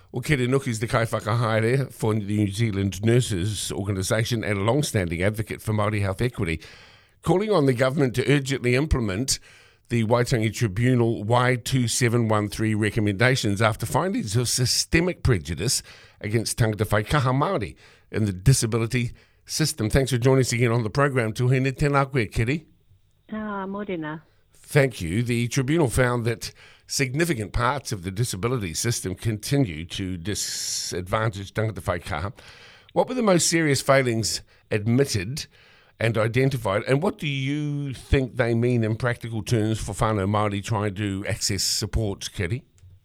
Well, Kere Nuku is the kaiwhakahaere for the New Zealand Nurses Organisation and a long-standing advocate for Māori health equity, calling on the government to urgently implement the Waitangi Tribunal Y2713 recommendations after findings of systemic prejudice against tangata whaikaha Māori in the disability system. Thanks for joining us again on the program. Tuhine tēnā koe, Kere. Morena. Thank you. The tribunal found that significant parts of the disability system continue to disadvantage tangata whaikaha. What were the most serious failings admitted and identified, and what do you think they mean in practical terms for whānau Māori trying to access support, Kere?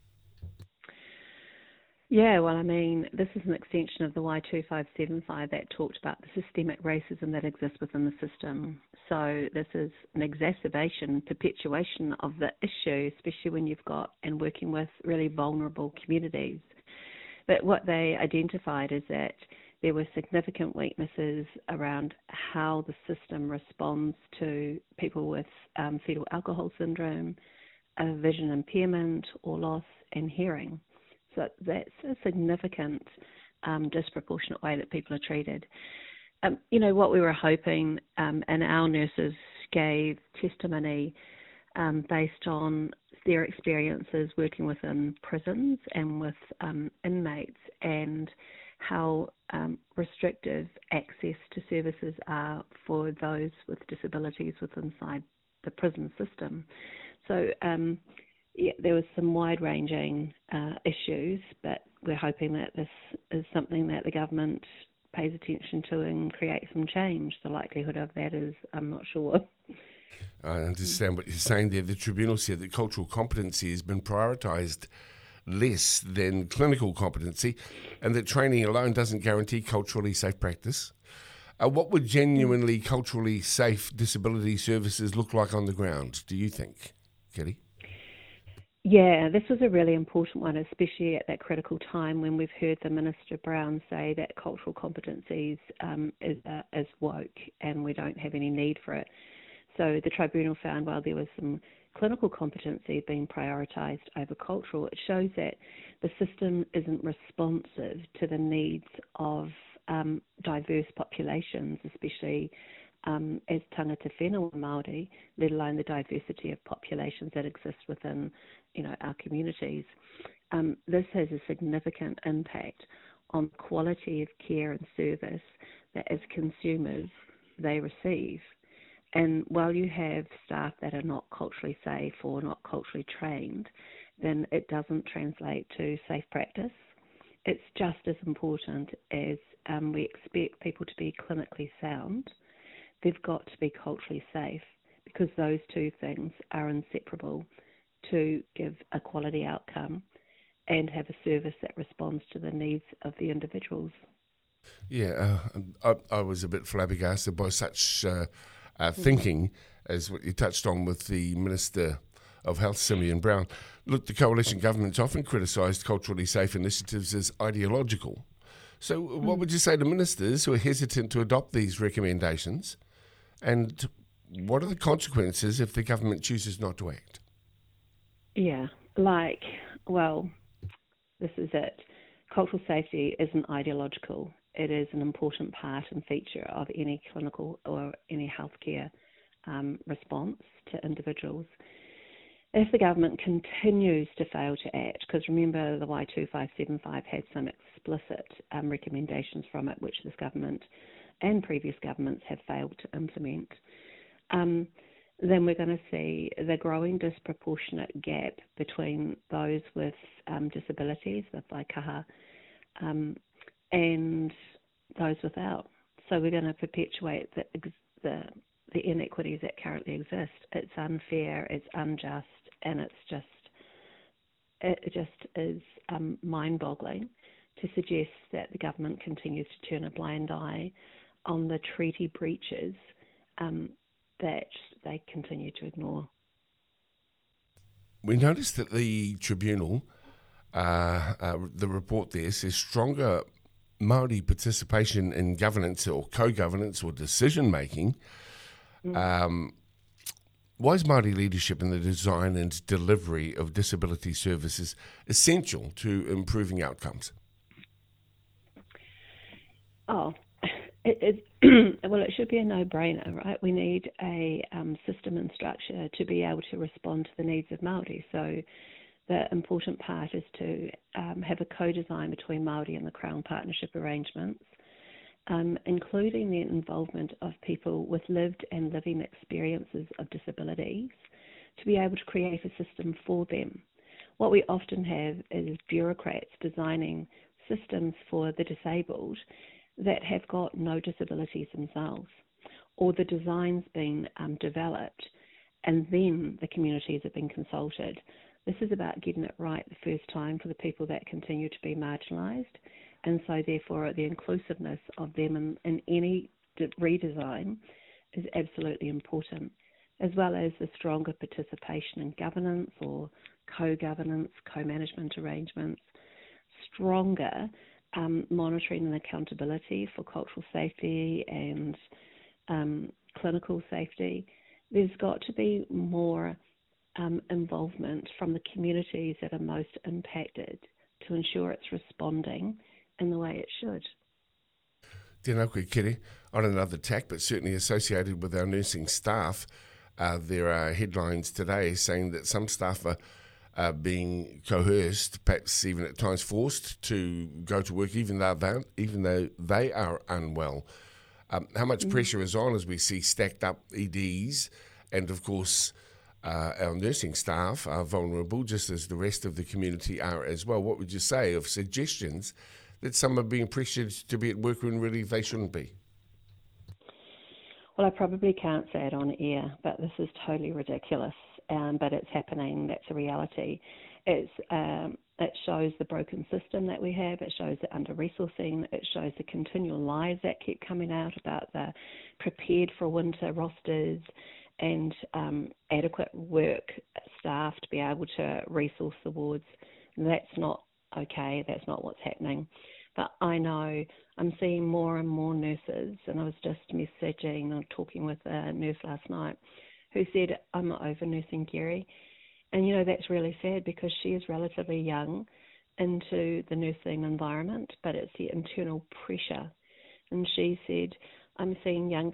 Yeah, well, I mean, this is an extension of the Y2575 that talked about the systemic racism that exists within the system. So this is an exacerbation, perpetuation of the issue, especially when you've got and working with really vulnerable communities. But what they identified is that there were significant weaknesses around how the system responds to people with fetal alcohol syndrome, vision impairment or loss, and hearing. So that's a significant disproportionate way that people are treated. What we were hoping, and our nurses gave testimony based on their experiences working within prisons and with inmates, and how restrictive access to services are for those with disabilities inside the prison system. So there was some wide-ranging issues, but we're hoping that this is something that the government pays attention to and create some change. The likelihood of that is, I'm not sure. I understand what you're saying there. The tribunal said that cultural competency has been prioritised less than clinical competency, and that training alone doesn't guarantee culturally safe practice. What would genuinely culturally safe disability services look like on the ground, do you think, Kere? Yeah, this was a really important one, especially at that critical time when we've heard the Minister Brown say that cultural competencies is woke and we don't have any need for it. So the tribunal found while there was some clinical competency being prioritised over cultural, it shows that the system isn't responsive to the needs of diverse populations, especially as tangata whenua Māori, let alone the diversity of populations that exist within, our communities. This has a significant impact on quality of care and service that as consumers they receive. And while you have staff that are not culturally safe or not culturally trained, then it doesn't translate to safe practice. It's just as important as we expect people to be clinically sound. They've got to be culturally safe, because those two things are inseparable to give a quality outcome and have a service that responds to the needs of the individuals. Yeah, I was a bit flabbergasted by such thinking as what you touched on with the Minister of Health, Simeon Brown. Look, the coalition government's often criticised culturally safe initiatives as ideological. So what would you say to ministers who are hesitant to adopt these recommendations? And what are the consequences if the government chooses not to act? Yeah, this is it. Cultural safety isn't ideological. It is an important part and feature of any clinical or any healthcare response to individuals. If the government continues to fail to act, because remember the Y2575 had some explicit recommendations from it, which this government and previous governments have failed to implement, then we're going to see the growing disproportionate gap between those with disabilities, with waikaha, and those without. So we're going to perpetuate the inequities that currently exist. It's unfair, it's unjust, and it just is mind-boggling to suggest that the government continues to turn a blind eye on the treaty breaches that they continue to ignore. We noticed that the tribunal, the report there says stronger Māori participation in governance or co-governance or decision-making Why is Māori leadership in the design and delivery of disability services essential to improving outcomes? Well, it should be a no-brainer, right? We need a system and structure to be able to respond to the needs of Māori. So the important part is to have a co-design between Māori and the Crown partnership arrangements, including the involvement of people with lived and living experiences of disabilities to be able to create a system for them. What we often have is bureaucrats designing systems for the disabled that have got no disabilities themselves, or the design's been developed and then the communities have been consulted. This is about getting it right the first time for the people that continue to be marginalised, and so therefore the inclusiveness of them in any redesign is absolutely important, as well as the stronger participation in governance or co-governance, co-management arrangements, stronger monitoring and accountability for cultural safety and clinical safety. There's got to be more involvement from the communities that are most impacted to ensure it's responding in the way it should. Tēnā koe, Kere. On another tack, but certainly associated with our nursing staff, there are headlines today saying that some staff are being coerced, perhaps even at times forced to go to work, even though they are unwell. How much pressure is on as we see stacked up EDs, and of course our nursing staff are vulnerable, just as the rest of the community are as well. What would you say of suggestions that some are being pressured to be at work when really they shouldn't be? Well, I probably can't say it on air, but this is totally ridiculous. But it's happening. That's a reality. It shows the broken system that we have. It shows the under-resourcing. It shows the continual lies that keep coming out about the prepared for winter rosters and adequate work staff to be able to resource the wards. That's not okay. That's not what's happening. But I know I'm seeing more and more nurses, and I was just messaging or talking with a nurse last night who said, I'm not over nursing, Gary. And, that's really sad because she is relatively young into the nursing environment, but it's the internal pressure. And she said, I'm seeing young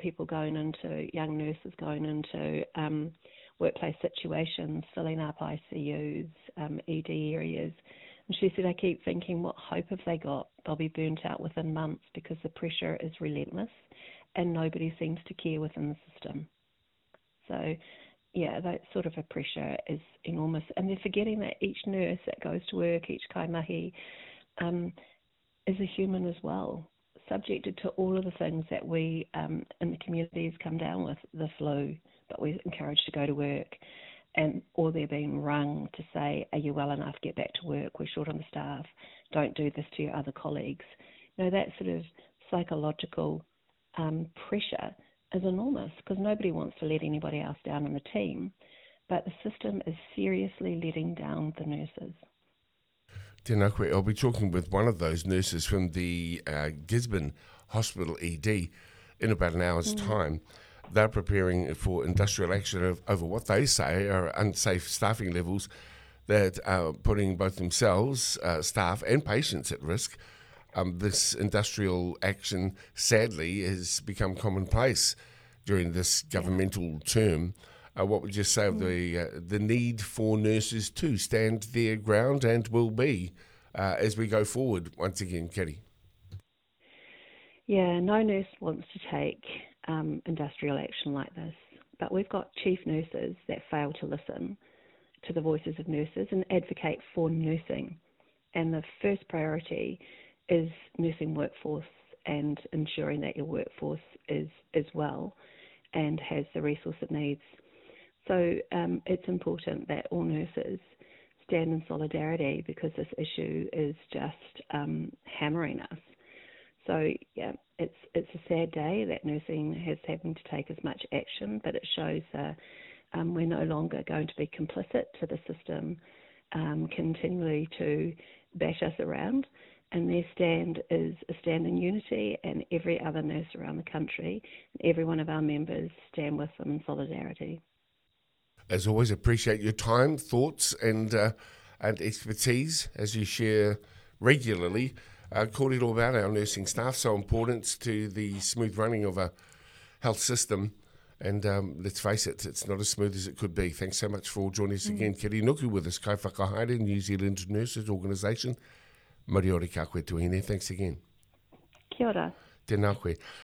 nurses going into workplace situations, filling up ICUs, ED areas. And she said, I keep thinking, what hope have they got? They'll be burnt out within months because the pressure is relentless and nobody seems to care within the system. So, that sort of a pressure is enormous. And they're forgetting that each nurse that goes to work, each kaimahi, is a human as well, subjected to all of the things that we in the communities come down with, the flu, but we're encouraged to go to work, or they're being rung to say, are you well enough, get back to work, we're short on the staff, don't do this to your other colleagues. That sort of psychological pressure is enormous because nobody wants to let anybody else down in the team, but the system is seriously letting down the nurses. Tēnā koe. I'll be talking with one of those nurses from the Gisborne Hospital ED in about an hour's time. They're preparing for industrial action over what they say are unsafe staffing levels that are putting both themselves, staff and patients at risk. This industrial action, sadly, has become commonplace during this governmental term. What would you say of the need for nurses to stand their ground and will be as we go forward once again, Katie? Yeah, no nurse wants to take industrial action like this, but we've got chief nurses that fail to listen to the voices of nurses and advocate for nursing. And the first priority is nursing workforce and ensuring that your workforce is well and has the resource it needs. So it's important that all nurses stand in solidarity because this issue is just hammering us. So it's a sad day that nursing has having to take as much action, but it shows that we're no longer going to be complicit to the system continually to bash us around. And their stand is a stand in unity, and every other nurse around the country, every one of our members stand with them in solidarity. As always, appreciate your time, thoughts, and expertise as you share regularly. Kōrero about our nursing staff, so important to the smooth running of a health system. And let's face it, it's not as smooth as it could be. Thanks so much for joining us again. Kiri Nuku with us, Kai Whakahaere, New Zealand Nurses Organisation. Moriori ka koe tuhine. Thanks again. Kia ora. Tēnā koe.